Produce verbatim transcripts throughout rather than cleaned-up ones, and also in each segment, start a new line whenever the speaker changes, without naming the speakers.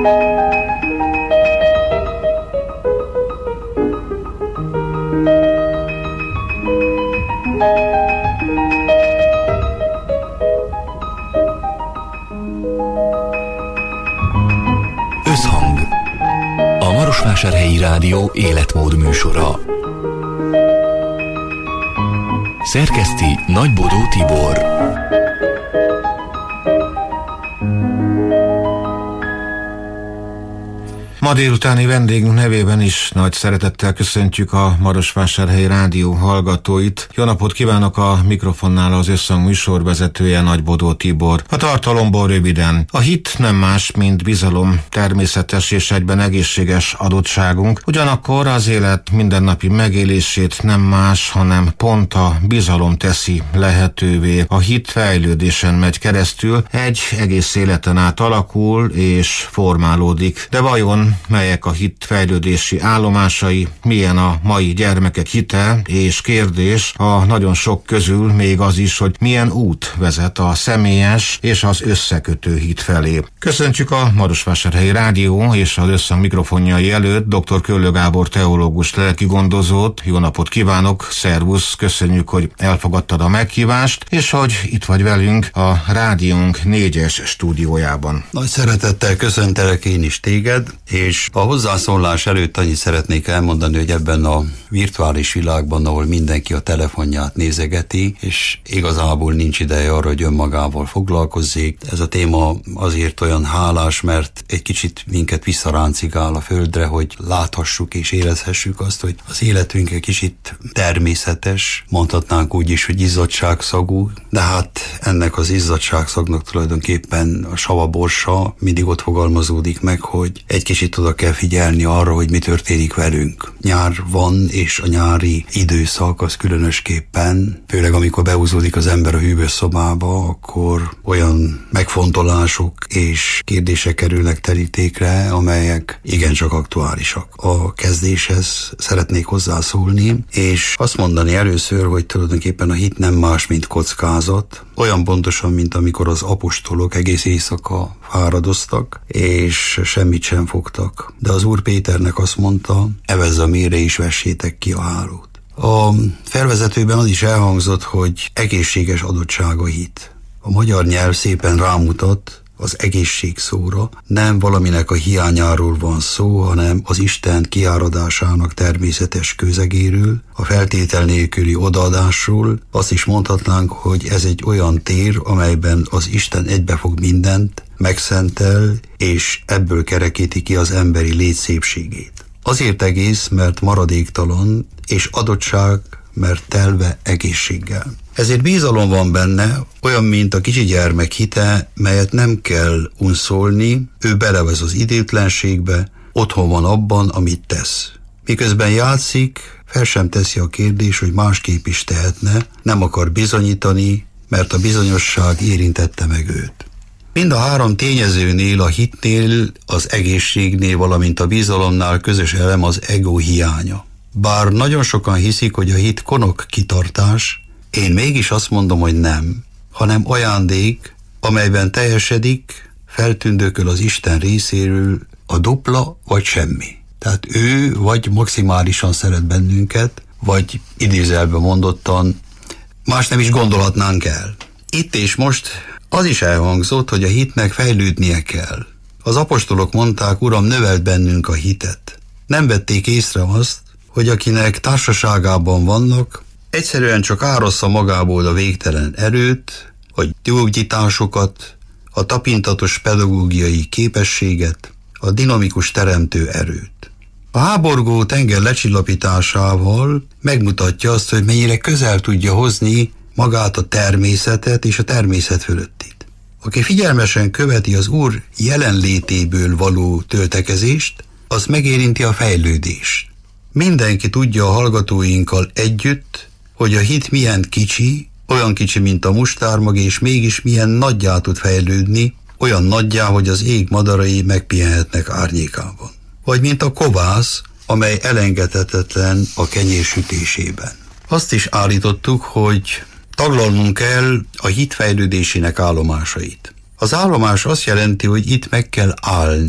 Összhang, a Marosvásárhelyi Rádió életmód műsora. Szerkeszti Nagybodó Tibor.
Ma délutáni vendégünk nevében is nagy szeretettel köszöntjük a Marosvásárhelyi Rádió hallgatóit. Jó napot kívánok, a mikrofonnál az Összhang műsorvezetője, Nagybodó Tibor. A tartalomból röviden. A hit nem más, mint bizalom, természetes és egyben egészséges adottságunk. Ugyanakkor az élet mindennapi megélését nem más, hanem pont a bizalom teszi lehetővé. A hit fejlődésen megy keresztül, egy egész életen át alakul és formálódik. De vajon melyek a hit fejlődési állomásai, milyen a mai gyermekek hite, és kérdés a nagyon sok közül még az is, hogy milyen út vezet a személyes és az összekötő hit felé. Köszöntjük a Marosvásárhelyi Rádió és az Összhang mikrofonjai előtt dr. Köllő Gábor teológus lelkigondozót. Jó napot kívánok, szervusz, köszönjük, hogy elfogadtad a meghívást, és hogy itt vagy velünk a rádiónk négyes stúdiójában.
Nagy szeretettel köszöntelek én is téged, és a hozzászólás előtt annyit szeretnék elmondani, hogy ebben a virtuális világban, ahol mindenki a telefonját nézegeti, és igazából nincs ideje arra, hogy önmagával foglalkozzék. Ez a téma azért olyan hálás, mert egy kicsit minket visszaráncigál a földre, hogy láthassuk és érezhessük azt, hogy az életünk egy kicsit természetes, mondhatnánk úgy is, hogy izzadságszagú, de hát ennek az izzadságszagnak tulajdonképpen a savaborsa mindig ott fogalmazódik meg, hogy egy kicsit oda kell figyelni arra, hogy mi történik velünk. Nyár van, és a nyári időszak az különösképpen, főleg amikor behúzódik az ember a hűvös szobába, akkor olyan megfontolások és kérdések kerülnek terítékre, amelyek igencsak aktuálisak. A kezdéshez szeretnék hozzászólni, és azt mondani először, hogy tulajdonképpen a hit nem más, mint kockázat, olyan pontosan, mint amikor az apostolok egész éjszaka fáradoztak, és semmit sem fogtak. De az Úr Péternek azt mondta, evezz a mérre és vessétek ki a hálót. A felvezetőben az is elhangzott, hogy egészséges adottság a hit. A magyar nyelv szépen rámutat az egészség szóra, nem valaminek a hiányáról van szó, hanem az Isten kiáradásának természetes közegéről, a feltétel nélküli odaadásról. Azt is mondhatnánk, hogy ez egy olyan tér, amelyben az Isten egybefog mindent, megszentel, és ebből kerekíti ki az emberi lét szépségét. Azért egész, mert maradéktalan, és adottság, mert telve egészséggel. Ezért bizalom van benne, olyan, mint a kicsi gyermek hite, melyet nem kell unszolni, ő belevez az időtlenségbe, otthon van abban, amit tesz. Miközben játszik, fel sem teszi a kérdés, hogy másképp is tehetne, nem akar bizonyítani, mert a bizonyosság érintette meg őt. Mind a három tényezőnél, a hitnél, az egészségnél, valamint a bizalomnál közös elem az ego hiánya. Bár nagyon sokan hiszik, hogy a hit konok kitartás, én mégis azt mondom, hogy nem, hanem ajándék, amelyben teljesedik, feltündököl az Isten részéről a dupla vagy semmi. Tehát ő vagy maximálisan szeret bennünket, vagy idézelben mondottan, más nem is gondolhatnánk el. Itt és most az is elhangzott, hogy a hitnek fejlődnie kell. Az apostolok mondták, Uram, növeld bennünk a hitet. Nem vették észre azt, hogy akinek társaságában vannak, egyszerűen csak árassza magából a végtelen erőt, a gyógyításokat, a tapintatos pedagógiai képességet, a dinamikus teremtő erőt. A háborgó tenger lecsillapításával megmutatja azt, hogy mennyire közel tudja hozni magát a természetet és a természet fölöttit. Aki figyelmesen követi az Úr jelenlétéből való töltekezést, az megérinti a fejlődést. Mindenki tudja a hallgatóinkkal együtt, hogy a hit milyen kicsi, olyan kicsi, mint a mustármag, és mégis milyen nagyjá tud fejlődni, olyan nagyjá, hogy az ég madarai megpihenhetnek árnyékában. Vagy mint a kovász, amely elengedhetetlen a kenyér sütésében. Azt is állítottuk, hogy taglalnunk kell a hit fejlődésének állomásait. Az állomás azt jelenti, hogy itt meg kell állni.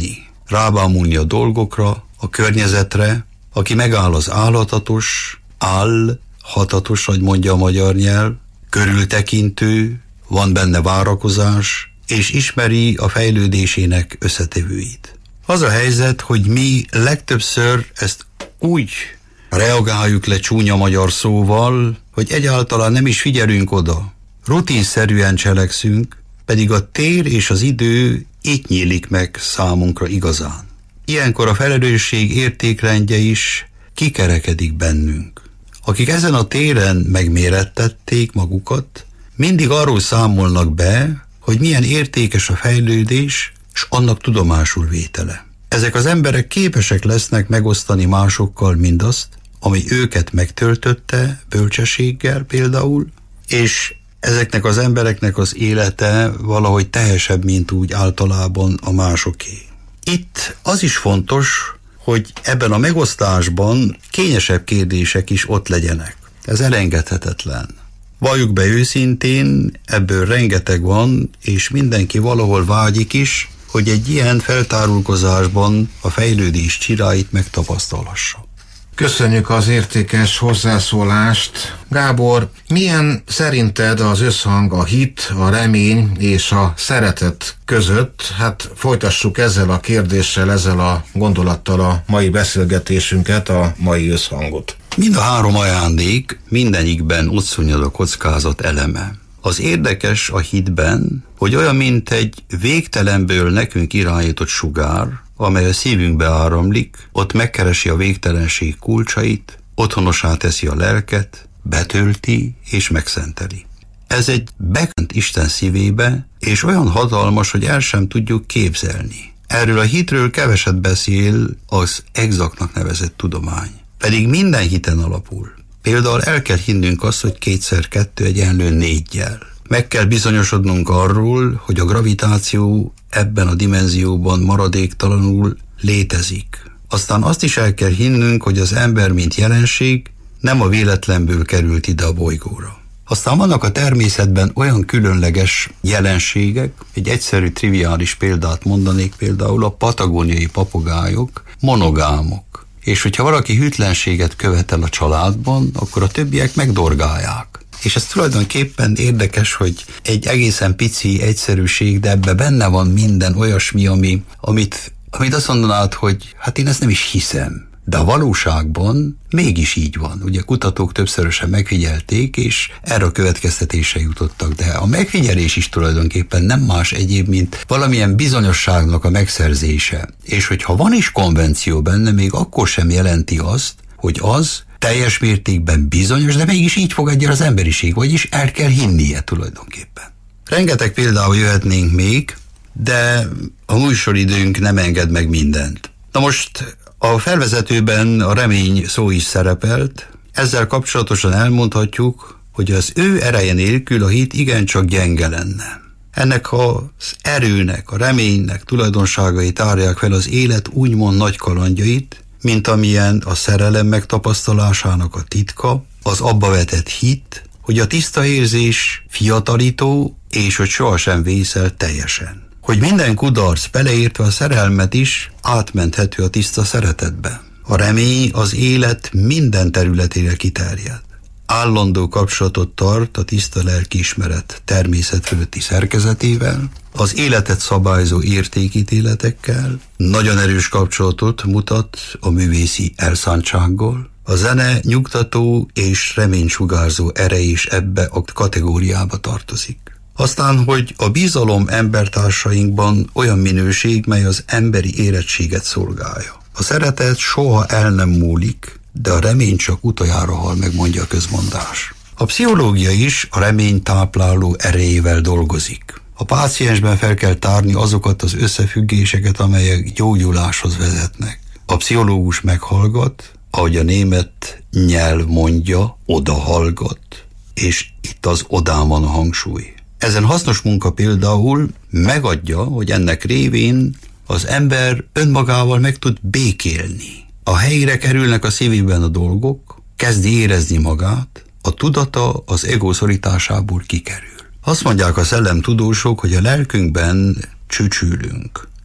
rábámulni a dolgokra, a környezetre, aki megáll az állhatatos, állhatatos, hogy mondja a magyar nyelv, körültekintő, van benne várakozás, és ismeri a fejlődésének összetevőit. Az a helyzet, hogy mi legtöbbször ezt úgy reagáljuk le csúnya magyar szóval, hogy egyáltalán nem is figyelünk oda. Rutinszerűen cselekszünk, pedig a tér és az idő itt nyílik meg számunkra igazán. Ilyenkor a felelősség értékrendje is kikerekedik bennünk. Akik ezen a téren megmérettették magukat, mindig arról számolnak be, hogy milyen értékes a fejlődés, s annak tudomásul vétele. Ezek az emberek képesek lesznek megosztani másokkal mindazt, ami őket megtöltötte, bölcsességgel például, és ezeknek az embereknek az élete valahogy teljesebb, mint úgy általában a másoké. Itt az is fontos, hogy ebben a megosztásban kényesebb kérdések is ott legyenek. Ez elengedhetetlen. Valljuk be őszintén, ebből rengeteg van, és mindenki valahol vágyik is, hogy egy ilyen feltárulkozásban a fejlődés csiráit megtapasztalhassa.
Köszönjük az értékes hozzászólást. Gábor, milyen szerinted az összhang a hit, a remény és a szeretet között? Hát folytassuk ezzel a kérdéssel, ezzel a gondolattal a mai beszélgetésünket, a mai összhangot.
Mind a három ajándék mindenikben ott szúnyad a kockázat eleme. Az érdekes a hitben, hogy olyan, mint egy végtelenből nekünk irányított sugár, amely a szívünkbe áramlik, ott megkeresi a végtelenség kulcsait, otthonossá teszi a lelket, betölti és megszenteli. Ez egy bekent Isten szívébe, és olyan hatalmas, hogy el sem tudjuk képzelni. Erről a hitről keveset beszél az egzaktnak nevezett tudomány. Pedig minden hiten alapul. Például el kell hinnünk azt, hogy kétszer kettő egyenlő négyjel. Meg kell bizonyosodnunk arról, hogy a gravitáció ebben a dimenzióban maradéktalanul létezik. Aztán azt is el kell hinnünk, hogy az ember, mint jelenség, nem a véletlenből került ide a bolygóra. Aztán vannak a természetben olyan különleges jelenségek, egy egyszerű, triviális példát mondanék, például a patagóniai papagájok monogámok. És hogyha valaki hűtlenséget követel a családban, akkor a többiek megdorgálják. És ez tulajdonképpen érdekes, hogy egy egészen pici egyszerűség, de ebbe benne van minden olyasmi, ami, amit, amit azt mondanád, hogy hát én ezt nem is hiszem. De a valóságban mégis így van. Ugye kutatók többszörösen megfigyelték, és erre a következtetésre jutottak. De a megfigyelés is tulajdonképpen nem más egyéb, mint valamilyen bizonyosságnak a megszerzése. És hogyha van is konvenció benne, még akkor sem jelenti azt, hogy az teljes mértékben bizonyos, de mégis így fogadja az emberiség, vagyis el kell hinnie tulajdonképpen. Rengeteg például jöhetnénk még, de a műsoridőnk nem enged meg mindent. Na most a felvezetőben a remény szó is szerepelt, ezzel kapcsolatosan elmondhatjuk, hogy az ő ereje nélkül a hit igencsak gyenge lenne. Ennek az erőnek, a reménynek tulajdonságait tárják fel az élet úgymond nagy kalandjait, mint amilyen a szerelem megtapasztalásának a titka, az abba vetett hit, hogy a tiszta érzés fiatalító, és hogy sohasem vészel teljesen. Hogy minden kudarc, beleértve a szerelmet is, átmenthető a tiszta szeretetbe. A remény az élet minden területére kiterjed. Állandó kapcsolatot tart a tiszta lelkiismeret természet fölötti szerkezetével, az életet szabályzó értékítéletekkel, nagyon erős kapcsolatot mutat a művészi elszántsággal. A zene nyugtató és reménysugárzó ereje is ebbe a kategóriába tartozik. Aztán, hogy a bizalom embertársainkban olyan minőség, mely az emberi érettséget szolgálja. A szeretet soha el nem múlik, de a remény csak utoljára hal meg, mondja a közmondás. A pszichológia is a remény tápláló erejével dolgozik. A páciensben fel kell tárni azokat az összefüggéseket, amelyek gyógyuláshoz vezetnek. A pszichológus meghallgat, ahogy a német nyelv mondja, odahallgat, és itt az odán van a hangsúly. Ezen hasznos munka például megadja, hogy ennek révén az ember önmagával meg tud békélni. A helyre kerülnek a szívében a dolgok, kezdi érezni magát, a tudata az ego szorításából kikerül. Azt mondják a szellemtudósok, hogy a lelkünkben csücsülünk.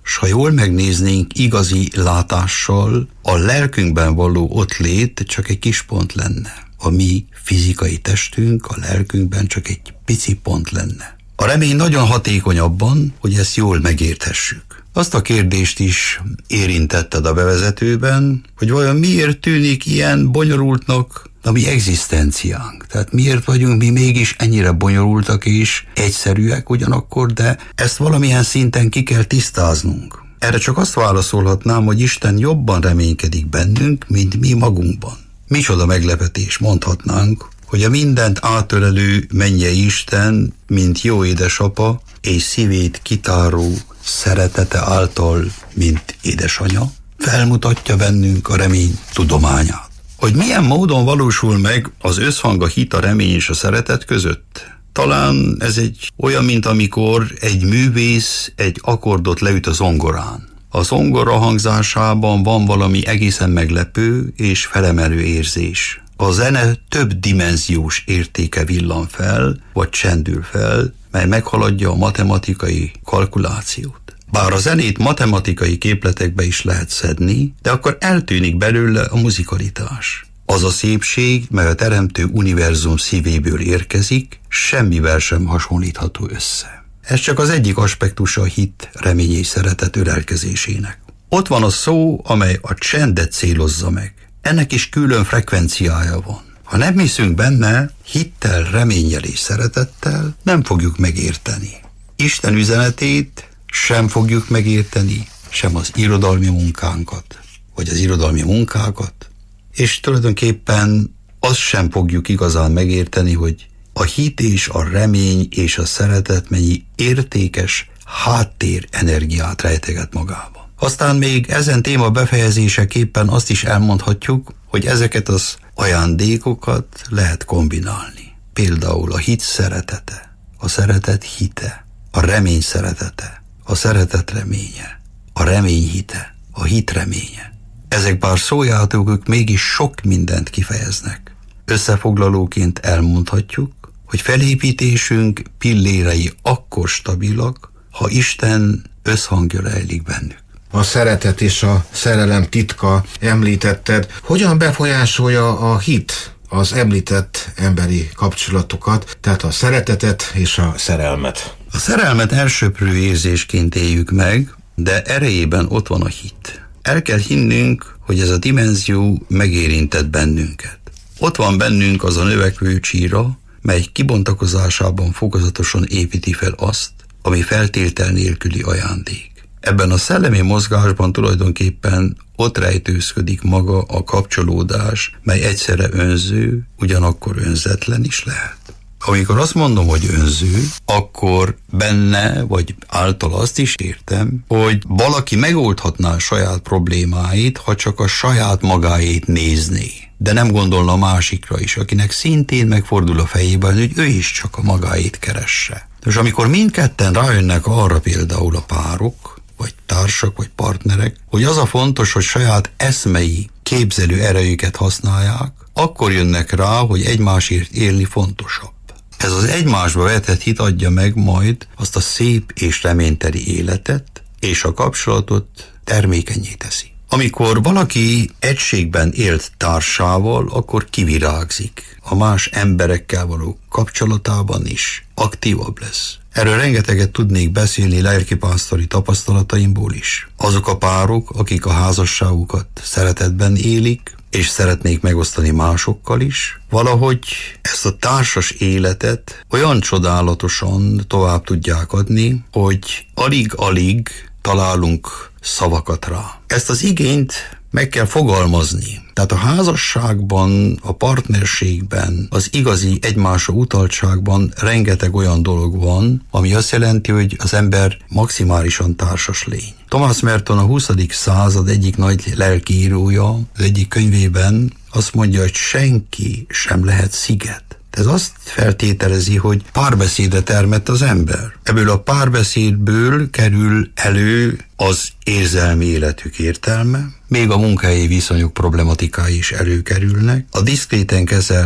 s ha jól megnéznénk igazi látással, a lelkünkben való ottlét csak egy kis pont lenne. A mi fizikai testünk a lelkünkben csak egy pici pont lenne. A remény nagyon hatékony abban, hogy ezt jól megérthessük. Azt a kérdést is érintetted a bevezetőben, hogy vajon miért tűnik ilyen bonyolultnak a mi egzisztenciánk. Tehát miért vagyunk mi mégis ennyire bonyolultak és egyszerűek ugyanakkor, de ezt valamilyen szinten ki kell tisztáznunk. Erre csak azt válaszolhatnám, hogy Isten jobban reménykedik bennünk, mint mi magunkban. Micsoda meglepetés, mondhatnánk, hogy a mindent átölelő mennyei Isten, mint jó édesapa, és szívét kitáró szeretete által, mint édesanya, felmutatja bennünk a remény tudományát. Hogy milyen módon valósul meg az összhang a hit, a remény és a szeretet között? Talán ez egy olyan, mint amikor egy művész egy akkordot leüt a zongorán. A zongora hangzásában van valami egészen meglepő és felemelő érzés. A zene több dimenziós értéke villan fel, vagy csendül fel, mely meghaladja a matematikai kalkulációt. Bár a zenét matematikai képletekbe is lehet szedni, de akkor eltűnik belőle a muzikalitás. Az a szépség, mely a teremtő univerzum szívéből érkezik, semmivel sem hasonlítható össze. Ez csak az egyik aspektusa a hit, remény és szeretet ölelkezésének. Ott van a szó, amely a csendet célozza meg. Ennek is külön frekvenciája van. Ha nem hiszünk benne, hittel, reménnyel és szeretettel nem fogjuk megérteni. Isten üzenetét sem fogjuk megérteni, sem az irodalmi munkánkat, vagy az irodalmi munkákat, és tulajdonképpen azt sem fogjuk igazán megérteni, hogy a hit és a remény és a szeretet mennyi értékes háttér energiát rejteget magában. Aztán még ezen téma befejezéseképpen azt is elmondhatjuk, hogy ezeket az ajándékokat lehet kombinálni. Például a hit szeretete, a szeretet hite, a remény szeretete, a szeretet reménye, a remény hite, a hit reménye. Ezek bár szójátékok mégis sok mindent kifejeznek. Összefoglalóként elmondhatjuk, hogy felépítésünk pillérei akkor stabilak, ha Isten összhangja rejlik bennük.
A szeretet és a szerelem titka említetted. Hogyan befolyásolja a hit az említett emberi kapcsolatokat, tehát a szeretetet és a szerelmet?
A szerelmet elsöprő érzésként éljük meg, de erejében ott van a hit. El kell hinnünk, hogy ez a dimenzió megérintett bennünket. Ott van bennünk az a növekvő csíra, mely kibontakozásában fokozatosan építi fel azt, ami feltétel nélküli ajándék. Ebben a szellemi mozgásban tulajdonképpen ott rejtőzködik maga a kapcsolódás, mely egyszerre önző, ugyanakkor önzetlen is lehet. Amikor azt mondom, hogy önző, akkor benne, vagy által azt is értem, hogy valaki megoldhatná a saját problémáit, ha csak a saját magáét nézné. De nem gondolna a másikra is, akinek szintén megfordul a fejében, hogy ő is csak a magáét keresse. És amikor mindketten rájönnek arra, például a párok, vagy társak, vagy partnerek, hogy az a fontos, hogy saját eszmei, képzelő erejüket használják, akkor jönnek rá, hogy egymásért élni fontosabb. Ez az egymásba vetett hit adja meg majd azt a szép és reményteli életet, és a kapcsolatot termékenyé teszi. Amikor valaki egységben élt társával, akkor kivirágzik. A más emberekkel való kapcsolatában is aktívabb lesz. Erről rengeteget tudnék beszélni lelkipásztori tapasztalataimból is. Azok a párok, akik a házasságukat szeretetben élik, és szeretnék megosztani másokkal is, valahogy ezt a társas életet olyan csodálatosan tovább tudják adni, hogy alig-alig találunk szavakat rá. Ezt az igényt meg kell fogalmazni. Tehát a házasságban, a partnerségben, az igazi egymásra utaltságban rengeteg olyan dolog van, ami azt jelenti, hogy az ember maximálisan társas lény. Thomas Merton, a huszadik század egyik nagy lelkiírója, az egyik könyvében azt mondja, hogy senki sem lehet sziget. Ez azt feltételezi, hogy párbeszédre termett az ember. Ebből a párbeszédből kerül elő az érzelmi életük értelme, még a munkahelyi viszonyok problematikái is előkerülnek. A diszkréten kezelt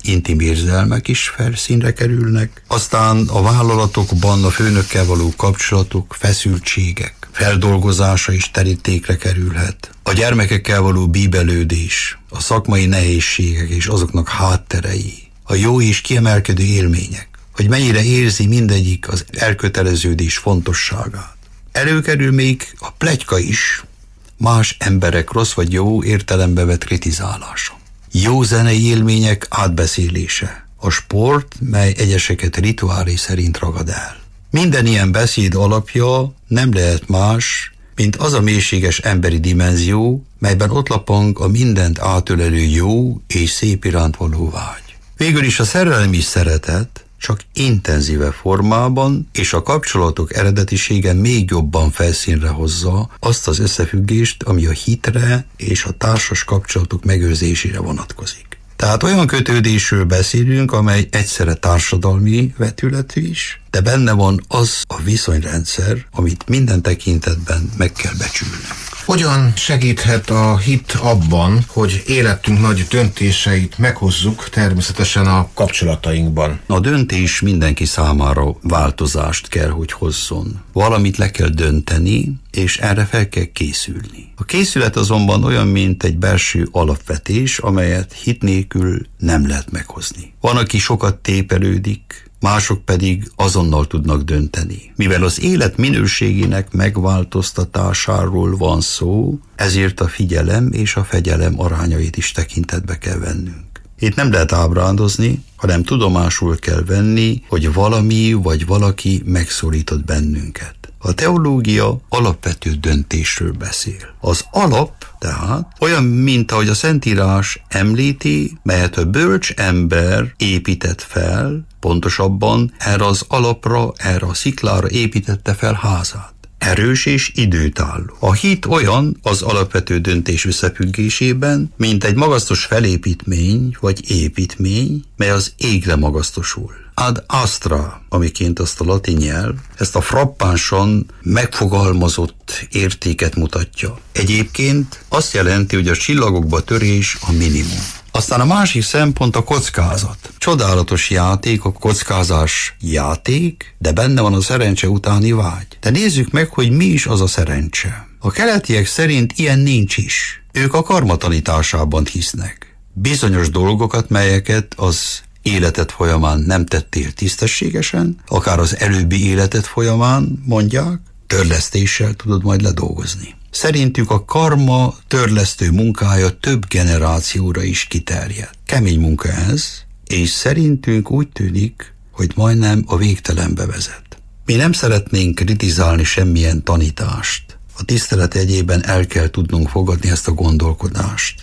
intim érzelmek is felszínre kerülnek, aztán a vállalatokban a főnökkel való kapcsolatok, feszültségek, feldolgozása is terítékre kerülhet. A gyermekekkel való bíbelődés, a szakmai nehézségek és azoknak hátterei, a jó és kiemelkedő élmények, hogy mennyire érzi mindegyik az elköteleződés fontosságát. Előkerül még a pletyka is, más emberek rossz vagy jó értelembe vett kritizálása. Jó zenei élmények átbeszélése, a sport, mely egyeseket rituálé szerint ragad el. Minden ilyen beszéd alapja nem lehet más, mint az a mélységes emberi dimenzió, melyben ott lapang a mindent átölelő jó és szép iránt való vágy. Végül is a szerelmi szeretet csak intenzíve formában, és a kapcsolatok eredetisége még jobban felszínre hozza azt az összefüggést, ami a hitre és a társas kapcsolatok megőrzésére vonatkozik. Tehát olyan kötődésről beszélünk, amely egyszerre társadalmi vetületű is, de benne van az a viszonyrendszer, amit minden tekintetben meg kell becsülnünk.
Hogyan segíthet a hit abban, hogy életünk nagy döntéseit meghozzuk természetesen a kapcsolatainkban?
A döntés mindenki számára változást kell, hogy hozzon. Valamit le kell dönteni, és erre fel kell készülni. A készület azonban olyan, mint egy belső alapvetés, amelyet hit nélkül nem lehet meghozni. Van, aki sokat tépelődik, mások pedig azonnal tudnak dönteni. Mivel az élet minőségének megváltoztatásáról van szó, ezért a figyelem és a fegyelem arányait is tekintetbe kell vennünk. Itt nem lehet ábrándozni, hanem tudomásul kell venni, hogy valami vagy valaki megszólított bennünket. A teológia alapvető döntésről beszél. Az alap tehát olyan, mint ahogy a Szentírás említi, melyet a bölcs ember épített fel, pontosabban erre az alapra, erre a sziklára építette fel házát. Erős és időtálló. A hit olyan az alapvető döntés összefüggésében, mint egy magasztos felépítmény vagy építmény, mely az égre magasztosul. Ad astra, amiként azt a latin nyelv, ezt a frappánsan megfogalmazott értéket mutatja. Egyébként azt jelenti, hogy a csillagokba törés a minimum. Aztán a másik szempont a kockázat. Csodálatos játék, a kockázás játék, de benne van a szerencse utáni vágy. De nézzük meg, hogy mi is az a szerencse. A keletiek szerint ilyen nincs is. Ők a karma tanításában hisznek. Bizonyos dolgokat, melyeket az életed folyamán nem tettél tisztességesen, akár az előbbi életed folyamán, mondják, törlesztéssel tudod majd ledolgozni. Szerintük a karma törlesztő munkája több generációra is kiterjed. Kemény munka ez, és szerintünk úgy tűnik, hogy majdnem a végtelenbe vezet. Mi nem szeretnénk kritizálni semmilyen tanítást. A tisztelet jegyében el kell tudnunk fogadni ezt a gondolkodást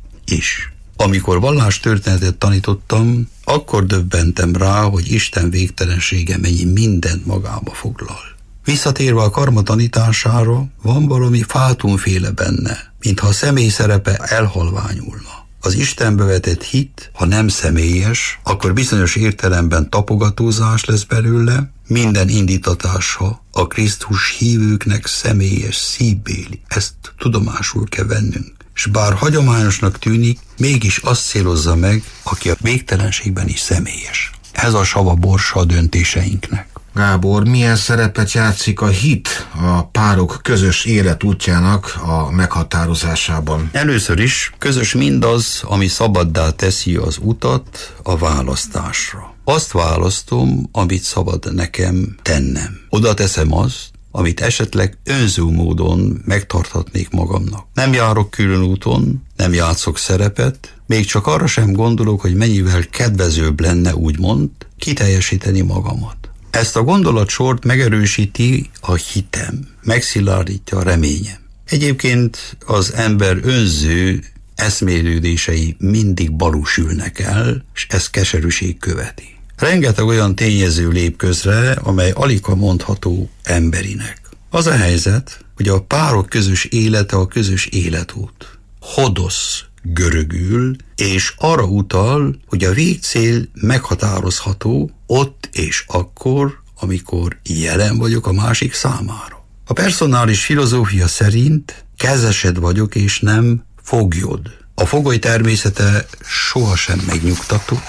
is. Amikor vallástörténetet tanítottam, akkor döbbentem rá, hogy Isten végtelensége mennyi mindent magába foglal. Visszatérve a karma tanítására, van valami fátumféle benne, mintha a személy szerepe elhalványulna. Az Istenbe vetett hit, ha nem személyes, akkor bizonyos értelemben tapogatózás lesz belőle, minden indítatása a Krisztus hívőknek személyes, szívbéli. Ezt tudomásul kell vennünk. És bár hagyományosnak tűnik, mégis azt célozza meg, aki a végtelenségben is személyes. Ez a sava borsa a döntéseinknek.
Gábor, milyen szerepet játszik a hit a párok közös életútjának a meghatározásában?
Először is közös mindaz, ami szabaddá teszi az utat a választásra. Azt választom, amit szabad nekem tennem. Oda teszem azt, amit esetleg önző módon megtarthatnék magamnak. Nem járok külön úton, nem játszok szerepet, még csak arra sem gondolok, hogy mennyivel kedvezőbb lenne, úgymond, kiteljesíteni magamat. Ezt a gondolatsort megerősíti a hitem, megszilárdítja a reményem. Egyébként az ember önző eszmélődései mindig balúsülnek el, és ezt keserűség követi. Rengeteg olyan tényező lép közre, amely aligha mondható emberinek. Az a helyzet, hogy a párok közös élete a közös életút. Hodosz görögül, és arra utal, hogy a végcél meghatározható ott és akkor, amikor jelen vagyok a másik számára. A personális filozófia szerint kezesed vagyok és nem foglyod. A fogoly természete sohasem megnyugtató,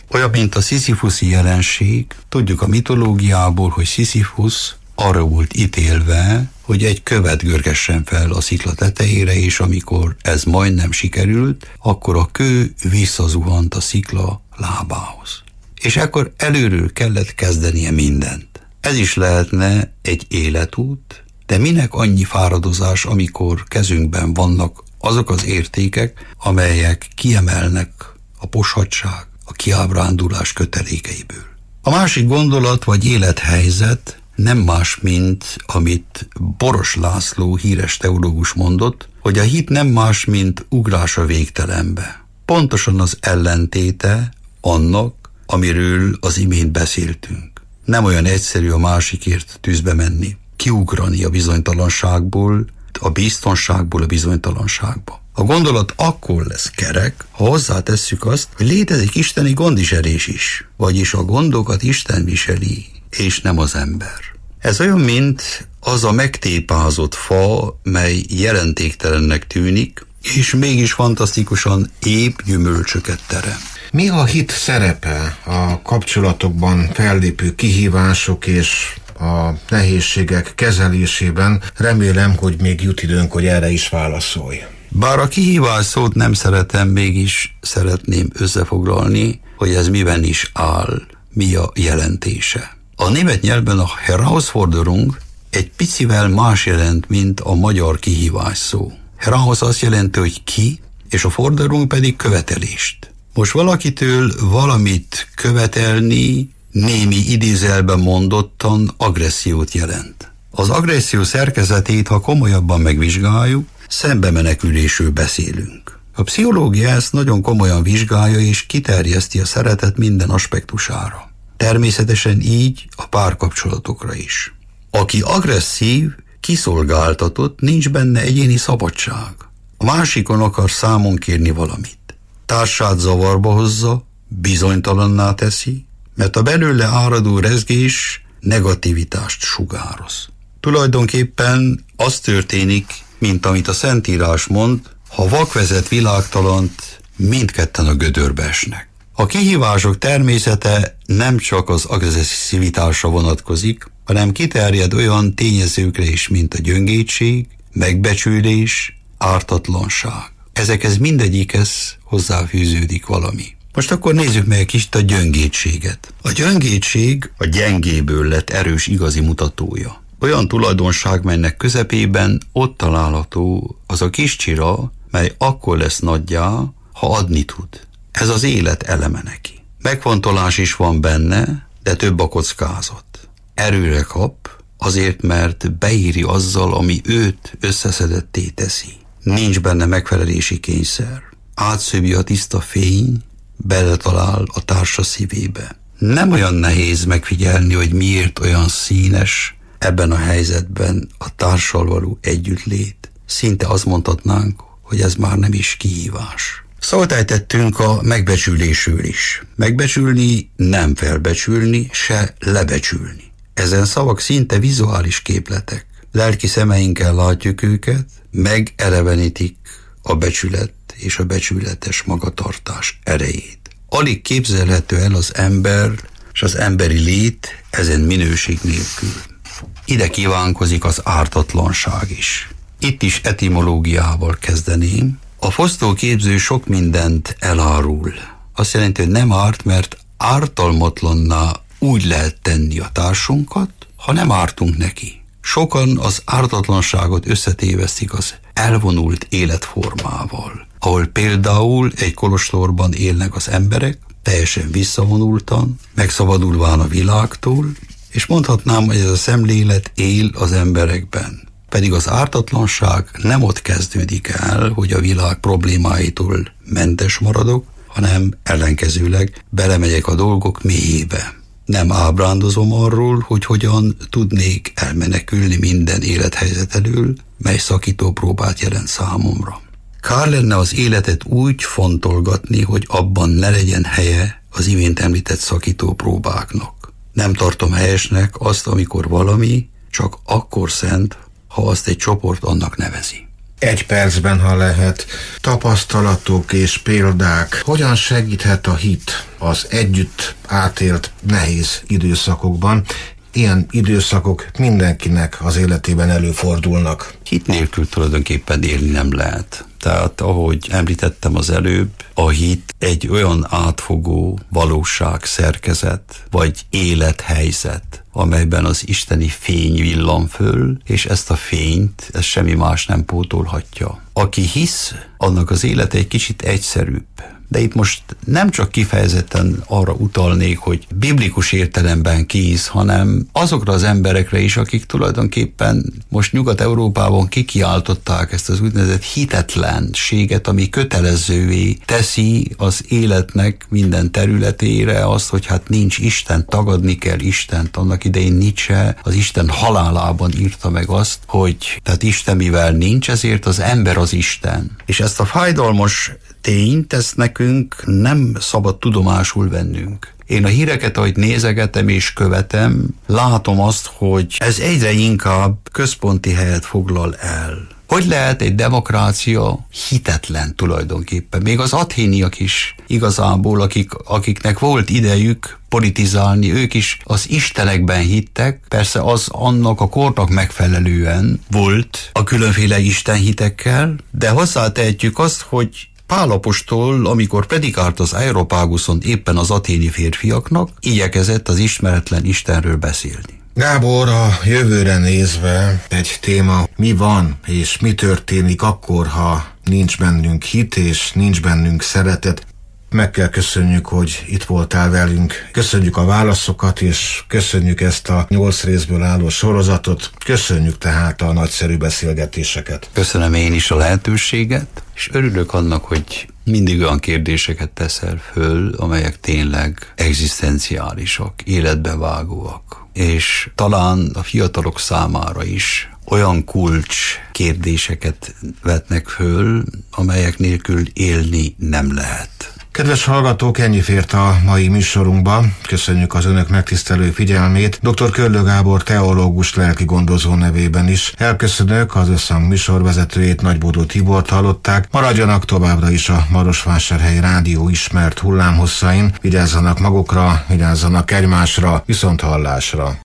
Olyan, mint a sziszifuszi jelenség. Tudjuk a mitológiából, hogy Sziszifus arra volt ítélve, hogy egy követ görgessen fel a szikla tetejére, és amikor ez majdnem sikerült, akkor a kő visszazuhant a szikla lábához. És akkor előről kellett kezdenie mindent. Ez is lehetne egy életút, de minek annyi fáradozás, amikor kezünkben vannak azok az értékek, amelyek kiemelnek a poshatság, a kiábrándulás kötelékeiből. A másik gondolat vagy élethelyzet nem más, mint amit Boros László híres teológus mondott, hogy a hit nem más, mint ugrás a végtelenbe. Pontosan az ellentéte annak, amiről az imént beszéltünk. Nem olyan egyszerű a másikért tűzbe menni, kiugrani a bizonytalanságból, a biztonságból a bizonytalanságba. A gondolat akkor lesz kerek, ha hozzátesszük azt, hogy létezik isteni gondviselés is, vagyis a gondokat Isten viseli, és nem az ember. Ez olyan, mint az a megtépázott fa, mely jelentéktelennek tűnik, és mégis fantasztikusan épp gyümölcsöket terem.
Mi a hit szerepe a kapcsolatokban fellépő kihívások és a nehézségek kezelésében? Remélem, hogy még jut időnk, hogy erre is válaszolj.
Bár a kihívás szót nem szeretem, mégis szeretném összefoglalni, hogy ez miben is áll, mi a jelentése. A német nyelvben a Herausforderung egy picivel más jelent, mint a magyar kihívás szó. Heraus azt jelenti, hogy ki, és a Forderung pedig követelést. Most valakitől valamit követelni némi idézelben mondottan agressziót jelent. Az agresszió szerkezetét, ha komolyabban megvizsgáljuk, szembemenekülésről beszélünk. A pszichológia ezt nagyon komolyan vizsgálja és kiterjeszti a szeretet minden aspektusára. Természetesen így a párkapcsolatokra is. Aki agresszív, kiszolgáltatott, nincs benne egyéni szabadság. A másikon akar számon kérni valamit. Társát zavarba hozza, bizonytalanná teszi, mert a belőle áradó rezgés negativitást sugároz. Tulajdonképpen az történik, mint amit a Szentírás mond, ha vak vezet világtalant, mindketten a gödörbe esnek. A kihívások természete nem csak az agresszivitásra vonatkozik, hanem kiterjed olyan tényezőkre is, mint a gyöngétség, megbecsülés, ártatlanság. Ezekhez mindegyikhez hozzáfűződik valami. Most akkor nézzük meg egy kicsit a gyöngétséget. A gyöngétség a gyengéből lett erős igazi mutatója. Olyan tulajdonság, melynek közepében ott található az a kis csira, mely akkor lesz nagyjá, ha adni tud. Ez az élet eleme neki. Megfontolás is van benne, de több a kockázat. Erőre kap, azért, mert beíri azzal, ami őt összeszedetté teszi. Nincs benne megfelelési kényszer. Átszövi a tiszta fény, beletalál a társa szívébe. Nem olyan nehéz megfigyelni, hogy miért olyan színes ebben a helyzetben a társal való együttlét. Szinte azt mondhatnánk, hogy ez már nem is kihívás. Szót ejtettünk a megbecsülésről is. Megbecsülni, nem felbecsülni, se lebecsülni. Ezen szavak szinte vizuális képletek. Lelki szemeinkkel látjuk őket, megelevenítik a becsület és a becsületes magatartás erejét. Alig képzelhető el az ember és az emberi lét ezen minőség nélkül. Ide kívánkozik az ártatlanság is. Itt is etimológiával kezdeném. A fosztóképző sok mindent elárul. Azt jelenti, hogy nem árt, mert ártalmatlanná úgy lehet tenni a társunkat, ha nem ártunk neki. Sokan az ártatlanságot összetévesztik az elvonult életformával, ahol például egy kolostorban élnek az emberek, teljesen visszavonultan, megszabadulván a világtól, és mondhatnám, hogy ez a szemlélet él az emberekben. Pedig az ártatlanság nem ott kezdődik el, hogy a világ problémáitól mentes maradok, hanem ellenkezőleg belemegyek a dolgok mélyébe. Nem ábrándozom arról, hogy hogyan tudnék elmenekülni minden élethelyzet elől, mely szakító próbát jelent számomra. Kár lenne az életet úgy fontolgatni, hogy abban ne legyen helye az imént említett szakító próbáknak. Nem tartom helyesnek azt, amikor valami csak akkor szent, ha azt egy csoport annak nevezi.
egy percben, ha lehet, tapasztalatok és példák, hogyan segíthet a hit az együtt átélt nehéz időszakokban? Ilyen időszakok mindenkinek az életében előfordulnak.
Hit nélkül tulajdonképpen élni nem lehet. Tehát, ahogy említettem az előbb, a hit egy olyan átfogó valóság szerkezet, vagy élethelyzet, amelyben az isteni fény villan föl, és ezt a fényt, ez semmi más nem pótolhatja. Aki hisz, annak az élete egy kicsit egyszerűbb. De itt most nem csak kifejezetten arra utalnék, hogy biblikus értelemben kihisz, hanem azokra az emberekre is, akik tulajdonképpen most Nyugat-Európában kikiáltották ezt az úgynevezett hitetlenséget, ami kötelezővé teszi az életnek minden területére azt, hogy hát nincs Isten, tagadni kell Istent. Annak idején Nietzsche az Isten halálában írta meg azt, hogy tehát Isten mivel nincs, ezért az ember az Isten. És ezt a fájdalmas tényt, ezt nekünk nem szabad tudomásul vennünk. Én a híreket, ahogy nézegetem és követem, látom azt, hogy ez egyre inkább központi helyet foglal el. Hogy lehet egy demokrácia hitetlen tulajdonképpen? Még az athéniak is igazából, akik, akiknek volt idejük politizálni, ők is az istenekben hittek, persze az annak a kornak megfelelően volt a különféle istenhitekkel, de hozzátehetjük azt, hogy Pál apostol, amikor predikált az Areopáguszon éppen az athéni férfiaknak, igyekezett az ismeretlen Istenről beszélni.
Gábor, a jövőre nézve egy téma, mi van és mi történik akkor, ha nincs bennünk hit és nincs bennünk szeretet. Meg kell köszönjük, hogy itt voltál velünk. Köszönjük a válaszokat, és köszönjük ezt a nyolc részből álló sorozatot. Köszönjük tehát a nagyszerű beszélgetéseket.
Köszönöm én is a lehetőséget, és örülök annak, hogy mindig olyan kérdéseket teszel föl, amelyek tényleg egzisztenciálisak, életbevágóak. És talán a fiatalok számára is olyan kulcs kérdéseket vetnek föl, amelyek nélkül élni nem lehet.
Kedves hallgatók, ennyi fért a mai műsorunkba. Köszönjük az önök megtisztelő figyelmét. doktor Körlő Gábor teológus lelki gondozó nevében is elköszönök, az Összhang műsorvezetőjét, Nagybódó Tibort hallották. Maradjanak továbbra is a Marosvásárhelyi Rádió ismert hullámhosszain. Vigyázzanak magukra, vigyázzanak egymásra, viszont hallásra.